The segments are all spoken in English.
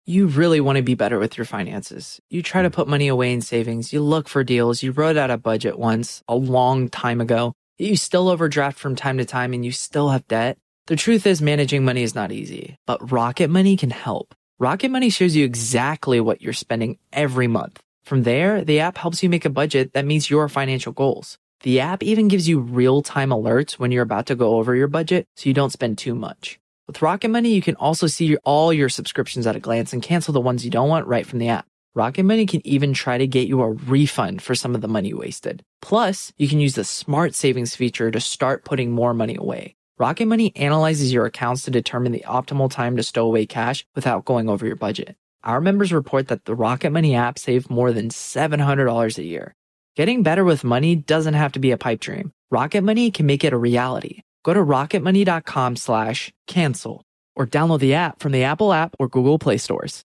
You really want to be better with your finances. You try to put money away in savings. You look for deals. You wrote out a budget once a long time ago. You still overdraft from time to time and you still have debt. The truth is managing money is not easy, but Rocket Money can help. Rocket Money shows you exactly what you're spending every month. From there, the app helps you make a budget that meets your financial goals. The app even gives you real-time alerts when you're about to go over your budget so you don't spend too much. With Rocket Money, you can also see all your subscriptions at a glance and cancel the ones you don't want right from the app. Rocket Money can even try to get you a refund for some of the money you wasted. Plus, you can use the Smart Savings feature to start putting more money away. Rocket Money analyzes your accounts to determine the optimal time to stow away cash without going over your budget. Our members report that the Rocket Money app saved more than $700 a year. Getting better with money doesn't have to be a pipe dream. Rocket Money can make it a reality. Go to rocketmoney.com/cancel or download the app from the Apple app or Google Play stores.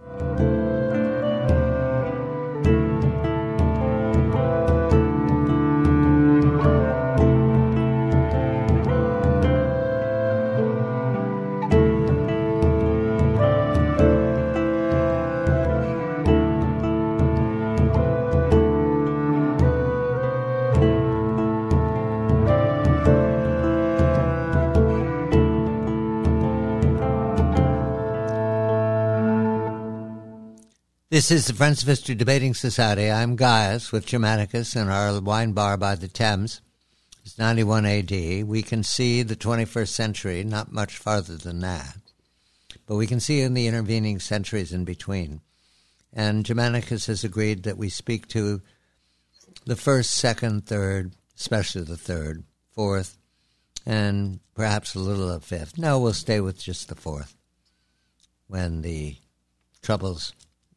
This is the Friends of History Debating Society. I'm Gaius with Germanicus in our wine bar by the Thames. It's 91 AD. We can see the 21st century, not much farther than that. But we can see in the intervening centuries in between. And Germanicus has agreed that we speak to the first, second, third, especially the third, fourth, and perhaps a little of fifth. No, we'll stay with just the fourth, when the troubles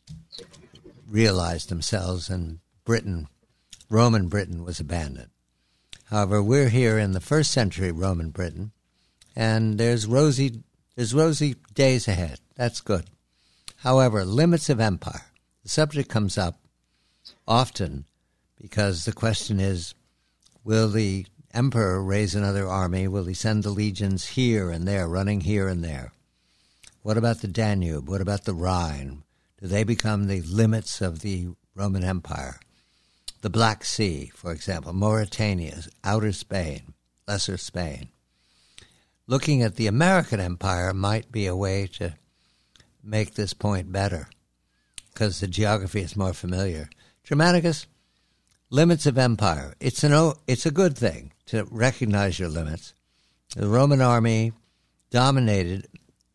realized themselves and Roman Britain was abandoned. However, we're here in the first century Roman Britain, and there's rosy days ahead. That's good. However, limits of empire. The subject comes up often because the question is, will the emperor raise another army? Will he send the legions here and there, running here and there? What about the Danube? What about the Rhine? Do they become the limits of the Roman Empire? The Black Sea, for example, Mauritania, outer Spain, lesser Spain. Looking at the American Empire might be a way to make this point better, because the geography is more familiar. Germanicus, limits of empire. It's a good thing to recognize your limits. The Roman army dominated.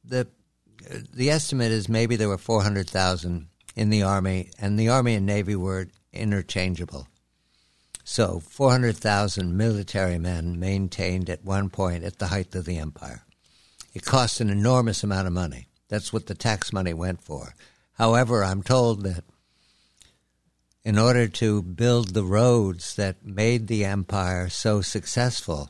The estimate is maybe there were 400,000 in the army, and the army and navy were interchangeable. So 400,000 military men maintained at one point at the height of the empire. It cost an enormous amount of money. That's what the tax money went for. However, I'm told that in order to build the roads that made the empire so successful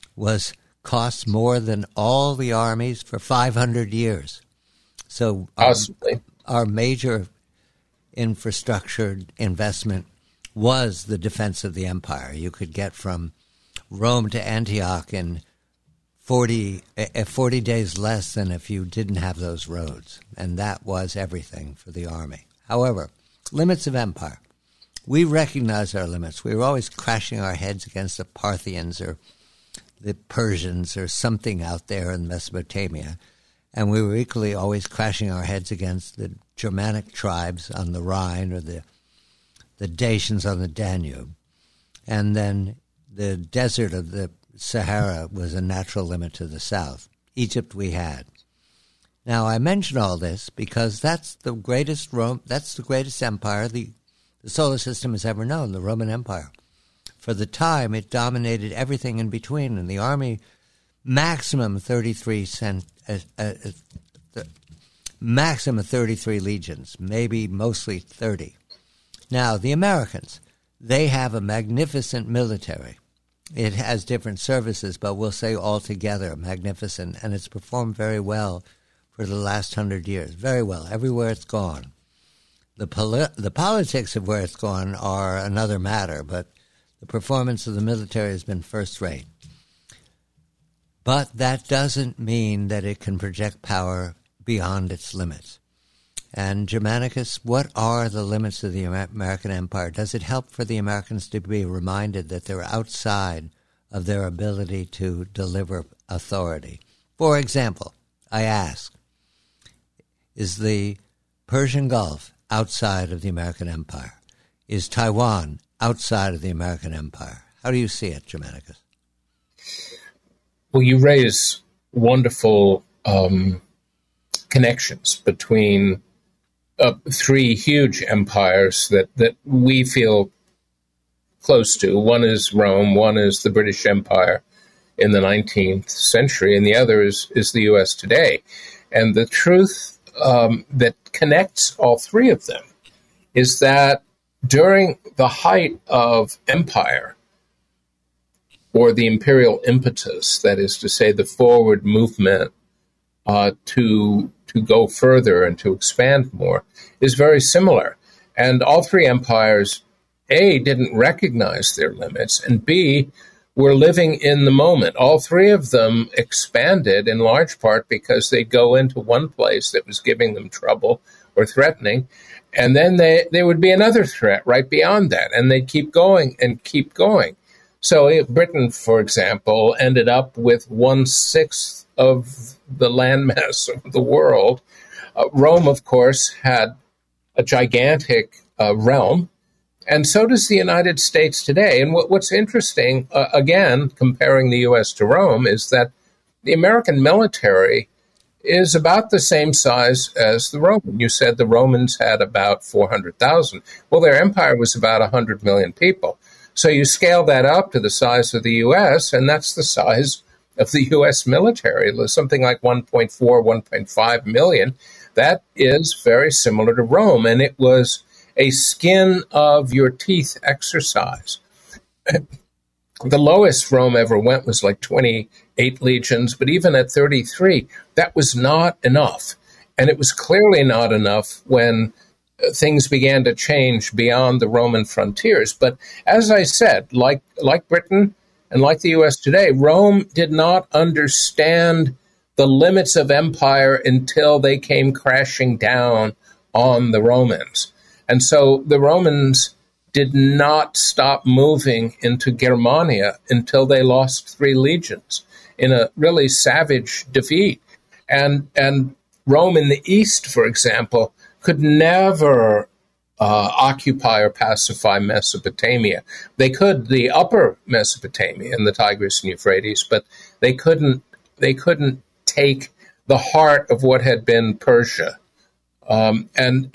cost more than all the armies for 500 years. So our major infrastructure investment was the defense of the empire. You could get from Rome to Antioch in 40 days less than if you didn't have those roads. And that was everything for the army. However, limits of empire. We recognize our limits. We were always crashing our heads against the Parthians or the Persians or something out there in Mesopotamia. And we were equally always crashing our heads against the Germanic tribes on the Rhine or the Dacians on the Danube. And then the desert of the Sahara was a natural limit to the south. Egypt we had. Now, I mention all this because that's the greatest empire the solar system has ever known, the Roman Empire. For the time, it dominated everything in between, and the army maximum 33 legions, maybe mostly 30. Now, the Americans, they have a magnificent military. It has different services, but we'll say altogether magnificent, and it's performed very well for the last 100 years. Very well, everywhere it's gone. The politics of where it's gone are another matter, but the performance of the military has been first rate. But that doesn't mean that it can project power beyond its limits. And Germanicus, what are the limits of the American empire? Does it help for the Americans to be reminded that they're outside of their ability to deliver authority? For example, I ask, is the Persian Gulf outside of the American empire? Is Taiwan outside of the American empire? How do you see it, Germanicus? Well, you raise wonderful connections between three huge empires that we feel close to. One is Rome, one is the British Empire in the 19th century, and the other is the U.S. today. And the truth that connects all three of them is that during the height of empire, or the imperial impetus, that is to say, the forward movement to go further and to expand more, is very similar. And all three empires, A, didn't recognize their limits, and B, were living in the moment. All three of them expanded in large part because they go into one place that was giving them trouble or threatening, and then there would be another threat right beyond that, and they'd keep going and keep going. So Britain, for example, ended up with 1/6 of the landmass of the world. Rome, of course, had a gigantic realm, and so does the United States today. And what's interesting, again, comparing the U.S. to Rome, is that the American military is about the same size as the Roman. You said the Romans had about 400,000. Well, their empire was about 100 million people. So you scale that up to the size of the U.S., and that's the size of the U.S. military, something like 1.4, 1.5 million. That is very similar to Rome, and it was a skin of your teeth exercise. The lowest Rome ever went was like 28 legions, but even at 33, that was not enough. And it was clearly not enough when things began to change beyond the Roman frontiers. But as I said, like Britain and like the U.S. today, Rome did not understand the limits of empire until they came crashing down on the Romans. And so the Romans did not stop moving into Germania until they lost 3 legions in a really savage defeat. And Rome in the east, for example, could never occupy or pacify Mesopotamia. They could the upper Mesopotamia and the Tigris and Euphrates, but they couldn't take the heart of what had been Persia. And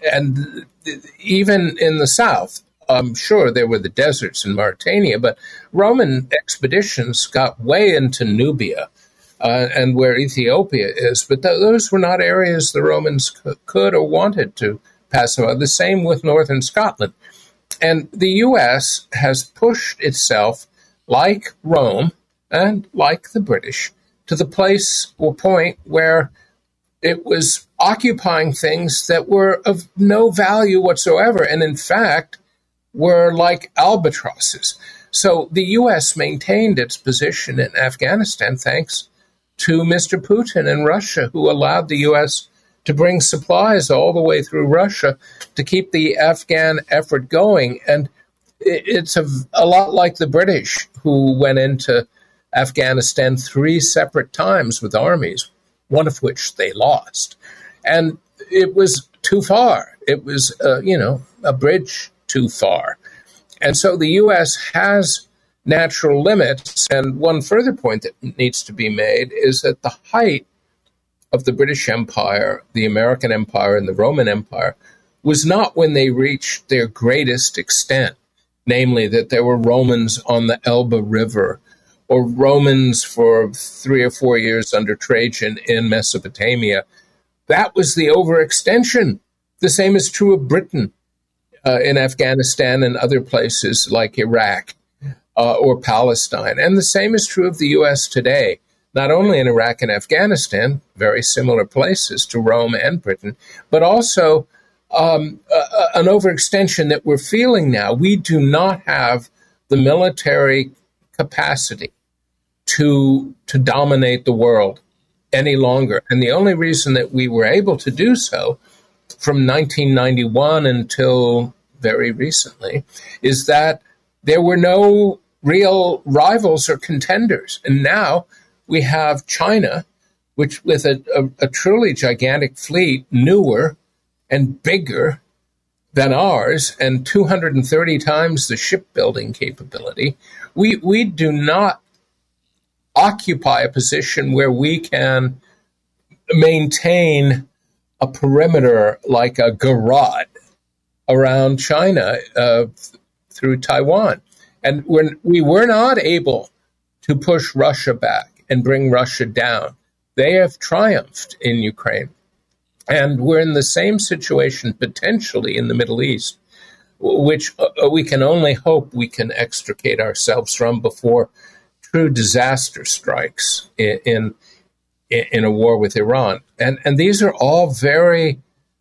even in the south, sure, there were the deserts in Mauritania, but Roman expeditions got way into Nubia and where Ethiopia is, but those were not areas the Romans could or wanted to pacify. The same with northern Scotland. And the U.S. has pushed itself, like Rome and like the British, to the place or point where it was occupying things that were of no value whatsoever, and in fact were like albatrosses. So the U.S. maintained its position in Afghanistan thanks to Mr. Putin in Russia, who allowed the U.S. to bring supplies all the way through Russia to keep the Afghan effort going. And it's a lot like the British, who went into Afghanistan 3 separate times with armies, one of which they lost. And it was too far. It was, a bridge too far. And so the U.S. has natural limits. And one further point that needs to be made is that the height of the British Empire, the American Empire, and the Roman Empire was not when they reached their greatest extent, namely that there were Romans on the Elbe River, or Romans for 3 or 4 years under Trajan in Mesopotamia. That was the overextension. The same is true of Britain in Afghanistan and other places like Iraq or Palestine. And the same is true of the U.S. today, not only in Iraq and Afghanistan, very similar places to Rome and Britain, but also an overextension that we're feeling now. We do not have the military capacity to dominate the world any longer. And the only reason that we were able to do so from 1991 until very recently is that there were no real rivals or contenders. And now we have China, which with a truly gigantic fleet, newer and bigger than ours, and 230 times the shipbuilding capability. We do not occupy a position where we can maintain a perimeter like a garrote around China through Taiwan. And when we were not able to push Russia back and bring Russia down, they have triumphed in Ukraine. And we're in the same situation potentially in the Middle East, which we can only hope we can extricate ourselves from before true disaster strikes in a war with Iran. And these are all very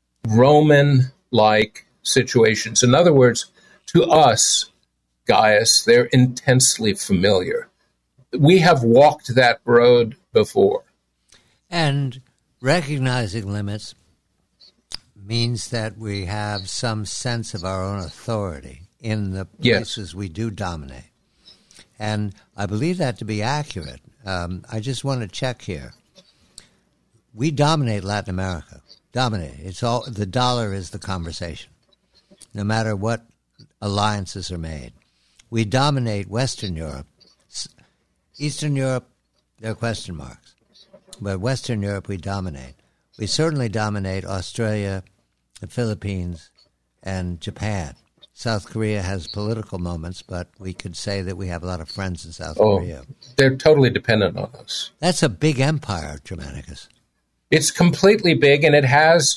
Roman-like situations. In other words, to us, Gaius, they're intensely familiar. We have walked that road before. And recognizing limits means that we have some sense of our own authority in the places we do dominate. And I believe that to be accurate. I just want to check here. We dominate Latin America. Dominate. It's all, the dollar is the conversation, no matter what alliances are made. We dominate Western Europe. Eastern Europe, there are question marks. But Western Europe, we dominate. We certainly dominate Australia, the Philippines, and Japan. South Korea has political moments, but we could say that we have a lot of friends in South Korea. They're totally dependent on us. That's a big empire, Germanicus. It's completely big, and it has,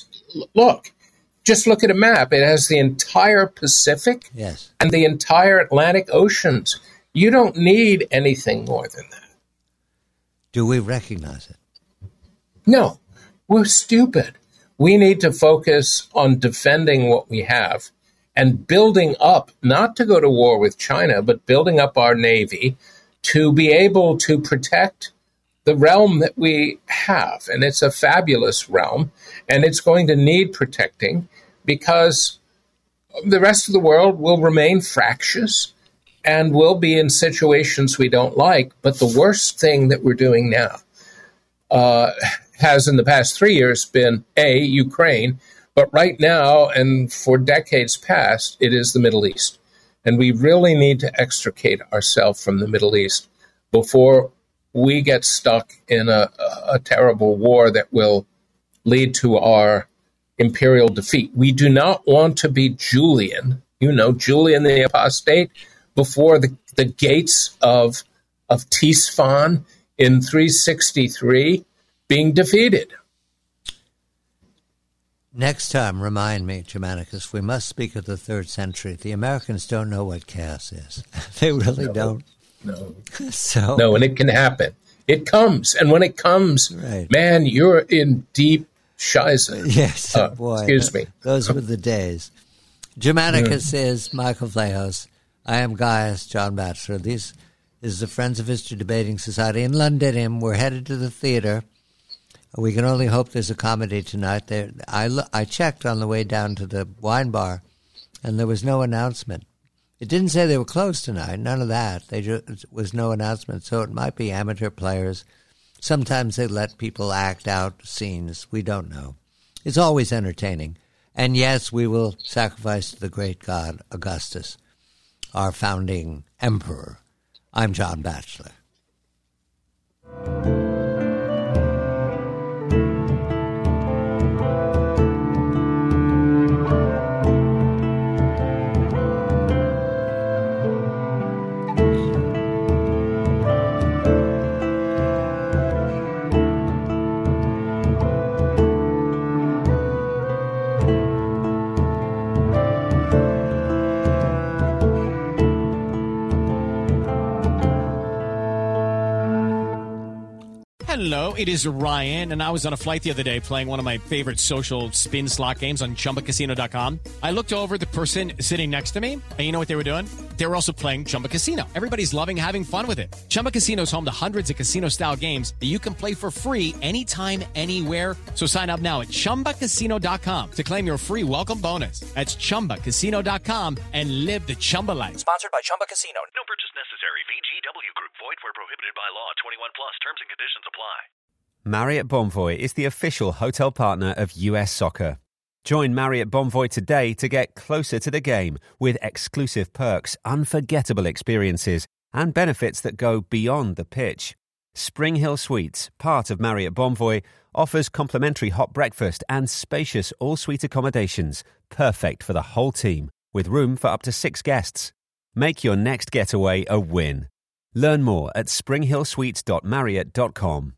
just look at a map. It has the entire Pacific and the entire Atlantic Oceans. You don't need anything more than that. Do we recognize it? No, we're stupid. We need to focus on defending what we have and building up, not to go to war with China, but building up our Navy to be able to protect the realm that we have. And it's a fabulous realm, and it's going to need protecting because the rest of the world will remain fractious and will be in situations we don't like. But the worst thing that we're doing now has in the past 3 years been, Ukraine, but right now and for decades past, it is the Middle East. And we really need to extricate ourselves from the Middle East before we get stuck in a terrible war that will lead to our imperial defeat. We do not want to be Julian, Julian the Apostate, before the gates of Tisfan in 363 being defeated. Next time, remind me, Germanicus, we must speak of the 3rd century. The Americans don't know what chaos is. They really don't. No. No, and it can happen. It comes. And when it comes, man, you're in deep shiza. Yes, boy. Excuse me. Those were the days. Germanicus is Michael Vlahos. I am Gaius John Batchelor. This is the Friends of History Debating Society in London. We're headed to the theater. We can only hope there's a comedy tonight. I checked on the way down to the wine bar, and there was no announcement. It didn't say they were closed tonight. None of that. There was no announcement, so it might be amateur players. Sometimes they let people act out scenes. We don't know. It's always entertaining. And yes, we will sacrifice to the great god Augustus, our founding emperor. I'm John Batchelor. Hello, it is Ryan, and I was on a flight the other day playing one of my favorite social spin slot games on ChumbaCasino.com. I looked over at the person sitting next to me, and you know what they were doing? They were also playing Chumba Casino. Everybody's loving having fun with it. Chumba Casino is home to hundreds of casino-style games that you can play for free anytime, anywhere. So sign up now at ChumbaCasino.com to claim your free welcome bonus. That's ChumbaCasino.com and live the Chumba life. Sponsored by Chumba Casino. No purchase necessary. VGW Group. Void where prohibited by law. 21 plus. Terms and conditions apply. Marriott Bonvoy is the official hotel partner of US Soccer. Join Marriott Bonvoy today to get closer to the game with exclusive perks, unforgettable experiences, and benefits that go beyond the pitch. Spring Hill Suites, part of Marriott Bonvoy, offers complimentary hot breakfast and spacious all-suite accommodations, perfect for the whole team, with room for up to 6 guests. Make your next getaway a win. Learn more at springhillsuites.marriott.com.